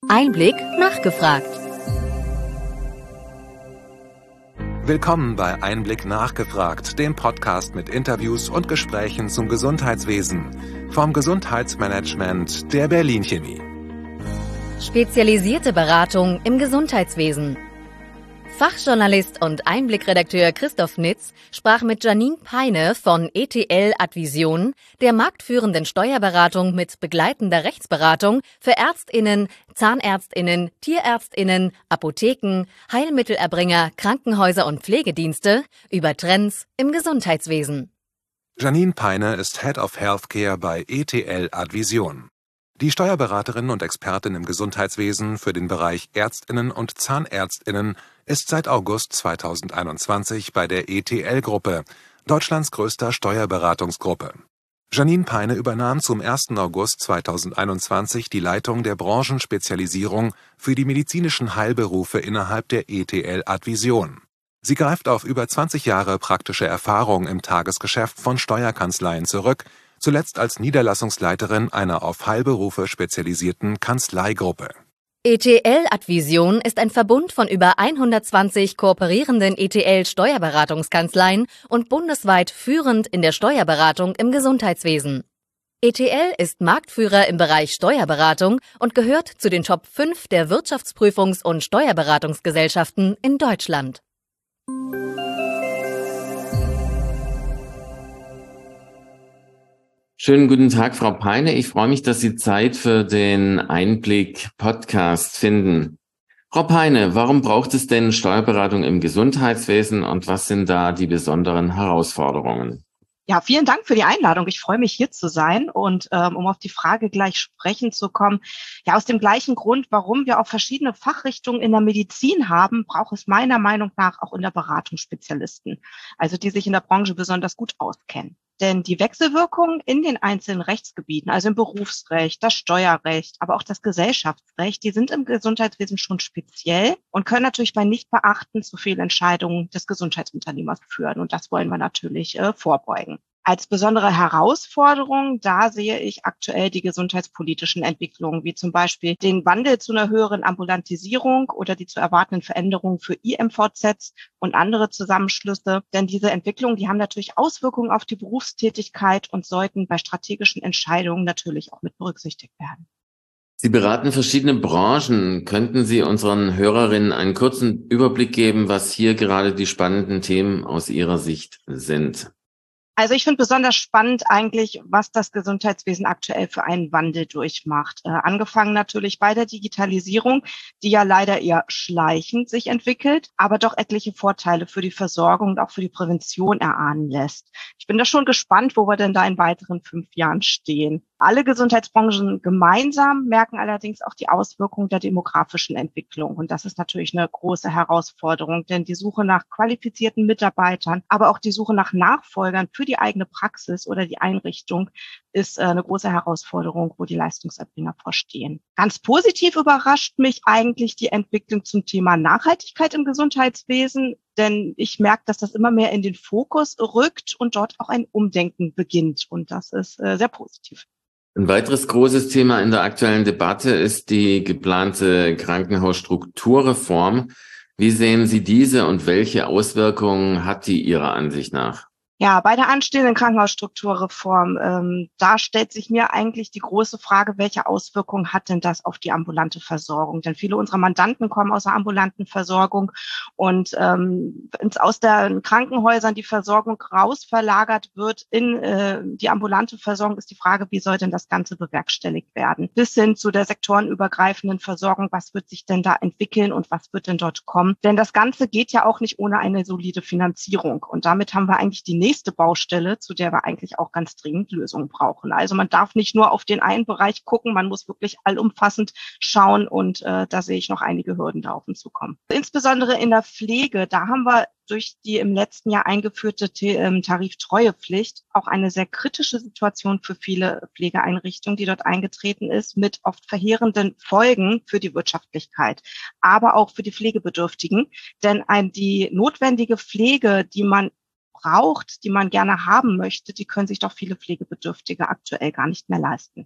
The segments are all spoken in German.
Einblick nachgefragt. Willkommen bei Einblick nachgefragt, dem Podcast mit Interviews und Gesprächen zum Gesundheitswesen vom Gesundheitsmanagement der Berlin Chemie. Spezialisierte Beratung im Gesundheitswesen. Fachjournalist und Einblickredakteur Christoph Nitz sprach mit Janine Peine von ETL Advision, der marktführenden Steuerberatung mit begleitender Rechtsberatung für ÄrztInnen, ZahnärztInnen, TierärztInnen, Apotheken, Heilmittelerbringer, Krankenhäuser und Pflegedienste über Trends im Gesundheitswesen. Janine Peine ist Head of Healthcare bei ETL Advision. Die Steuerberaterin und Expertin im Gesundheitswesen für den Bereich ÄrztInnen und ZahnärztInnen ist seit August 2021 bei der ETL-Gruppe, Deutschlands größter Steuerberatungsgruppe. Janine Peine übernahm zum 1. August 2021 die Leitung der Branchenspezialisierung für die medizinischen Heilberufe innerhalb der ETL Advision. Sie greift auf über 20 Jahre praktische Erfahrung im Tagesgeschäft von Steuerkanzleien zurück, zuletzt als Niederlassungsleiterin einer auf Heilberufe spezialisierten Kanzleigruppe. ETL Advision ist ein Verbund von über 120 kooperierenden ETL-Steuerberatungskanzleien und bundesweit führend in der Steuerberatung im Gesundheitswesen. ETL ist Marktführer im Bereich Steuerberatung und gehört zu den Top 5 der Wirtschaftsprüfungs- und Steuerberatungsgesellschaften in Deutschland. Schönen guten Tag, Frau Peine. Ich freue mich, dass Sie Zeit für den Einblick-Podcast finden. Frau Peine, warum braucht es denn Steuerberatung im Gesundheitswesen und was sind da die besonderen Herausforderungen? Ja, vielen Dank für die Einladung. Ich freue mich, hier zu sein und um auf die Frage gleich sprechen zu kommen. Ja, aus dem gleichen Grund, warum wir auch verschiedene Fachrichtungen in der Medizin haben, braucht es meiner Meinung nach auch in der Beratung Spezialisten, also die sich in der Branche besonders gut auskennen. Denn die Wechselwirkungen in den einzelnen Rechtsgebieten, also im Berufsrecht, das Steuerrecht, aber auch das Gesellschaftsrecht, die sind im Gesundheitswesen schon speziell und können natürlich bei Nichtbeachten zu Fehlentscheidungen des Gesundheitsunternehmers führen. Und das wollen wir natürlich vorbeugen. Als besondere Herausforderung, da sehe ich aktuell die gesundheitspolitischen Entwicklungen, wie zum Beispiel den Wandel zu einer höheren Ambulantisierung oder die zu erwartenden Veränderungen für IMVZs und andere Zusammenschlüsse. Denn diese Entwicklungen, die haben natürlich Auswirkungen auf die Berufstätigkeit und sollten bei strategischen Entscheidungen natürlich auch mit berücksichtigt werden. Sie beraten verschiedene Branchen. Könnten Sie unseren Hörerinnen einen kurzen Überblick geben, was hier gerade die spannenden Themen aus Ihrer Sicht sind? Also ich finde besonders spannend eigentlich, was das Gesundheitswesen aktuell für einen Wandel durchmacht. Angefangen natürlich bei der Digitalisierung, die ja leider eher schleichend sich entwickelt, aber doch etliche Vorteile für die Versorgung und auch für die Prävention erahnen lässt. Ich bin da schon gespannt, wo wir denn da in weiteren 5 Jahren stehen. Alle Gesundheitsbranchen gemeinsam merken allerdings auch die Auswirkungen der demografischen Entwicklung. Und das ist natürlich eine große Herausforderung, denn die Suche nach qualifizierten Mitarbeitern, aber auch die Suche nach Nachfolgern für die eigene Praxis oder die Einrichtung ist eine große Herausforderung, wo die Leistungserbringer vorstehen. Ganz positiv überrascht mich eigentlich die Entwicklung zum Thema Nachhaltigkeit im Gesundheitswesen, denn ich merke, dass das immer mehr in den Fokus rückt und dort auch ein Umdenken beginnt. Und das ist sehr positiv. Ein weiteres großes Thema in der aktuellen Debatte ist die geplante Krankenhausstrukturreform. Wie sehen Sie diese und welche Auswirkungen hat die Ihrer Ansicht nach? Ja, bei der anstehenden Krankenhausstrukturreform, da stellt sich mir eigentlich die große Frage, welche Auswirkungen hat denn das auf die ambulante Versorgung? Denn viele unserer Mandanten kommen aus der ambulanten Versorgung und wenn aus den Krankenhäusern die Versorgung rausverlagert wird in die ambulante Versorgung, ist die Frage, wie soll denn das Ganze bewerkstelligt werden? Bis hin zu der sektorenübergreifenden Versorgung, was wird sich denn da entwickeln und was wird denn dort kommen? Denn das Ganze geht ja auch nicht ohne eine solide Finanzierung und damit haben wir eigentlich die nächste Baustelle, zu der wir eigentlich auch ganz dringend Lösungen brauchen. Also man darf nicht nur auf den einen Bereich gucken, man muss wirklich allumfassend schauen und da sehe ich noch einige Hürden, da auf uns zukommen. Insbesondere in der Pflege, da haben wir durch die im letzten Jahr eingeführte Tariftreuepflicht auch eine sehr kritische Situation für viele Pflegeeinrichtungen, die dort eingetreten ist, mit oft verheerenden Folgen für die Wirtschaftlichkeit, aber auch für die Pflegebedürftigen. Denn die notwendige Pflege, die man braucht, die man gerne haben möchte, die können sich doch viele Pflegebedürftige aktuell gar nicht mehr leisten.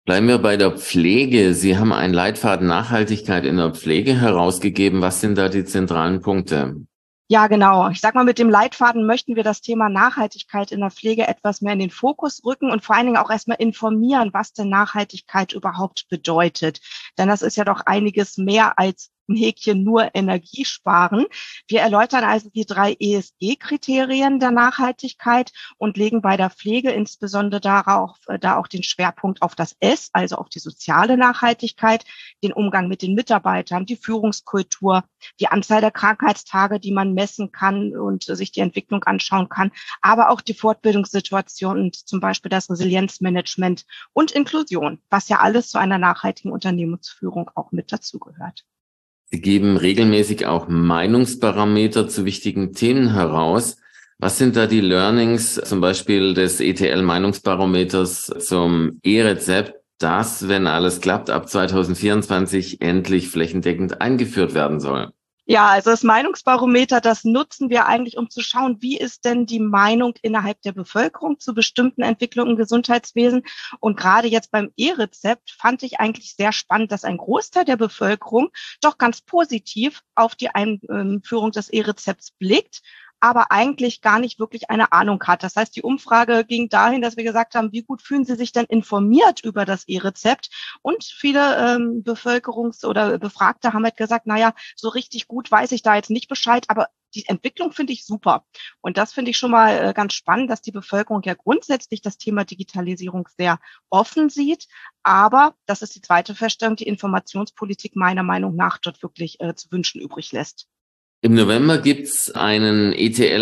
Bleiben wir bei der Pflege. Sie haben einen Leitfaden Nachhaltigkeit in der Pflege herausgegeben. Was sind da die zentralen Punkte? Ja, genau. Ich sag mal, mit dem Leitfaden möchten wir das Thema Nachhaltigkeit in der Pflege etwas mehr in den Fokus rücken und vor allen Dingen auch erstmal informieren, was denn Nachhaltigkeit überhaupt bedeutet. Denn das ist ja doch einiges mehr als ein Häkchen nur Energie sparen. Wir erläutern also die 3 ESG-Kriterien der Nachhaltigkeit und legen bei der Pflege insbesondere da auch den Schwerpunkt auf das S, also auf die soziale Nachhaltigkeit, den Umgang mit den Mitarbeitern, die Führungskultur, die Anzahl der Krankheitstage, die man messen kann und sich die Entwicklung anschauen kann, aber auch die Fortbildungssituation und zum Beispiel das Resilienzmanagement und Inklusion, was ja alles zu einer nachhaltigen Unternehmensführung auch mit dazugehört. Sie geben regelmäßig auch Meinungsbarometer zu wichtigen Themen heraus. Was sind da die Learnings, zum Beispiel des ETL-Meinungsbarometers zum E-Rezept, das, wenn alles klappt, ab 2024 endlich flächendeckend eingeführt werden soll? Ja, also das Meinungsbarometer, das nutzen wir eigentlich, um zu schauen, wie ist denn die Meinung innerhalb der Bevölkerung zu bestimmten Entwicklungen im Gesundheitswesen. Und gerade jetzt beim E-Rezept fand ich eigentlich sehr spannend, dass ein Großteil der Bevölkerung doch ganz positiv auf die Einführung des E-Rezepts blickt, aber eigentlich gar nicht wirklich eine Ahnung hat. Das heißt, die Umfrage ging dahin, dass wir gesagt haben, wie gut fühlen Sie sich denn informiert über das E-Rezept? Und viele oder Befragte haben halt gesagt, naja, so richtig gut weiß ich da jetzt nicht Bescheid, aber die Entwicklung finde ich super. Und das finde ich schon mal ganz spannend, dass die Bevölkerung ja grundsätzlich das Thema Digitalisierung sehr offen sieht. Aber, das ist die zweite Feststellung, die Informationspolitik meiner Meinung nach dort wirklich zu wünschen übrig lässt. Im November gibt's einen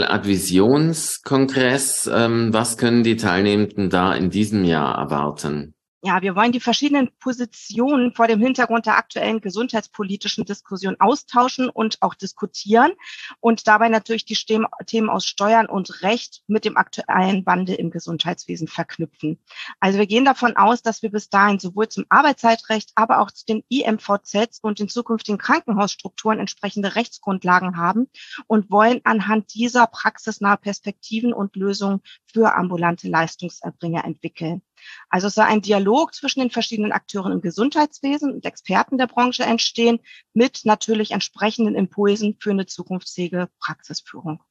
ETL-Advisionskongress. Was können die Teilnehmenden da in diesem Jahr erwarten? Ja, wir wollen die verschiedenen Positionen vor dem Hintergrund der aktuellen gesundheitspolitischen Diskussion austauschen und auch diskutieren und dabei natürlich die Themen aus Steuern und Recht mit dem aktuellen Wandel im Gesundheitswesen verknüpfen. Also wir gehen davon aus, dass wir bis dahin sowohl zum Arbeitszeitrecht, aber auch zu den IMVZs und den zukünftigen Krankenhausstrukturen entsprechende Rechtsgrundlagen haben und wollen anhand dieser praxisnahe Perspektiven und Lösungen für ambulante Leistungserbringer entwickeln. Also es soll ein Dialog zwischen den verschiedenen Akteuren im Gesundheitswesen und Experten der Branche entstehen, mit natürlich entsprechenden Impulsen für eine zukunftsfähige Praxisführung.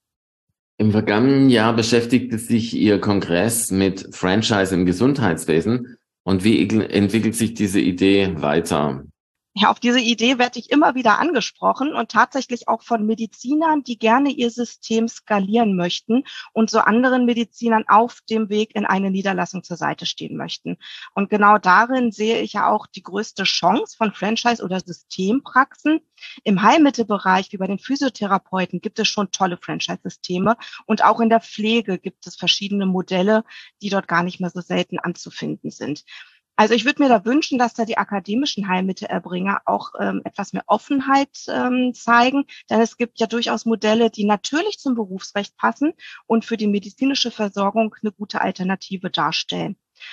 Im vergangenen Jahr beschäftigte sich Ihr Kongress mit Franchise im Gesundheitswesen. Und wie entwickelt sich diese Idee weiter? Ja, auf diese Idee werde ich immer wieder angesprochen und tatsächlich auch von Medizinern, die gerne ihr System skalieren möchten und so anderen Medizinern auf dem Weg in eine Niederlassung zur Seite stehen möchten. Und genau darin sehe ich ja auch die größte Chance von Franchise- oder Systempraxen. Im Heilmittelbereich, wie bei den Physiotherapeuten, gibt es schon tolle Franchise-Systeme und auch in der Pflege gibt es verschiedene Modelle, die dort gar nicht mehr so selten anzufinden sind. Also ich würde mir da wünschen, dass da die akademischen Heilmittelerbringer auch etwas mehr Offenheit zeigen, denn es gibt ja durchaus Modelle, die natürlich zum Berufsrecht passen und für die medizinische Versorgung eine gute Alternative darstellen.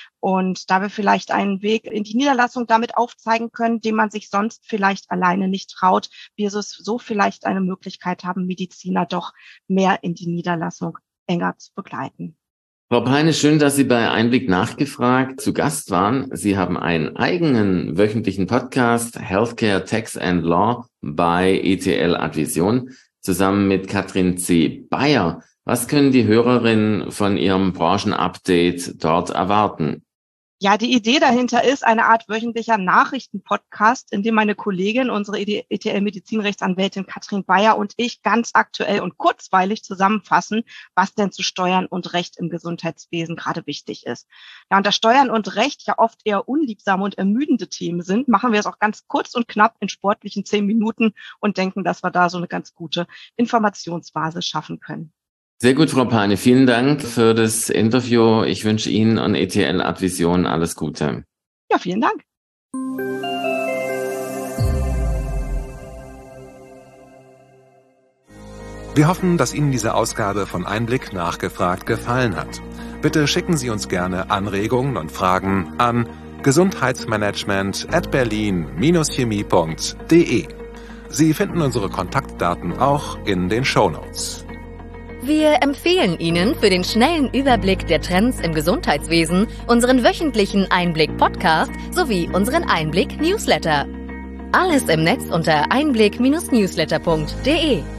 Und da wir vielleicht einen Weg in die Niederlassung damit aufzeigen können, den man sich sonst vielleicht alleine nicht traut, wir so vielleicht eine Möglichkeit haben, Mediziner doch mehr in die Niederlassung enger zu begleiten. Frau Peine, schön, dass Sie bei Einblick nachgefragt zu Gast waren. Sie haben einen eigenen wöchentlichen Podcast, Healthcare, Tax and Law, bei ETL Advision, zusammen mit Katrin C. Bayer. Was können die Hörerinnen von Ihrem Branchenupdate dort erwarten? Ja, die Idee dahinter ist eine Art wöchentlicher Nachrichtenpodcast, in dem meine Kollegin, unsere ETL-Medizinrechtsanwältin Katrin Bayer und ich ganz aktuell und kurzweilig zusammenfassen, was denn zu Steuern und Recht im Gesundheitswesen gerade wichtig ist. Ja, und da Steuern und Recht ja oft eher unliebsame und ermüdende Themen sind, machen wir es auch ganz kurz und knapp in sportlichen 10 Minuten und denken, dass wir da so eine ganz gute Informationsbasis schaffen können. Sehr gut, Frau Peine. Vielen Dank für das Interview. Ich wünsche Ihnen und ETL Advision alles Gute. Ja, vielen Dank. Wir hoffen, dass Ihnen diese Ausgabe von Einblick nachgefragt gefallen hat. Bitte schicken Sie uns gerne Anregungen und Fragen an gesundheitsmanagement@berlin-chemie.de. Sie finden unsere Kontaktdaten auch in den Shownotes. Wir empfehlen Ihnen für den schnellen Überblick der Trends im Gesundheitswesen unseren wöchentlichen Einblick-Podcast sowie unseren Einblick-Newsletter. Alles im Netz unter einblick-newsletter.de.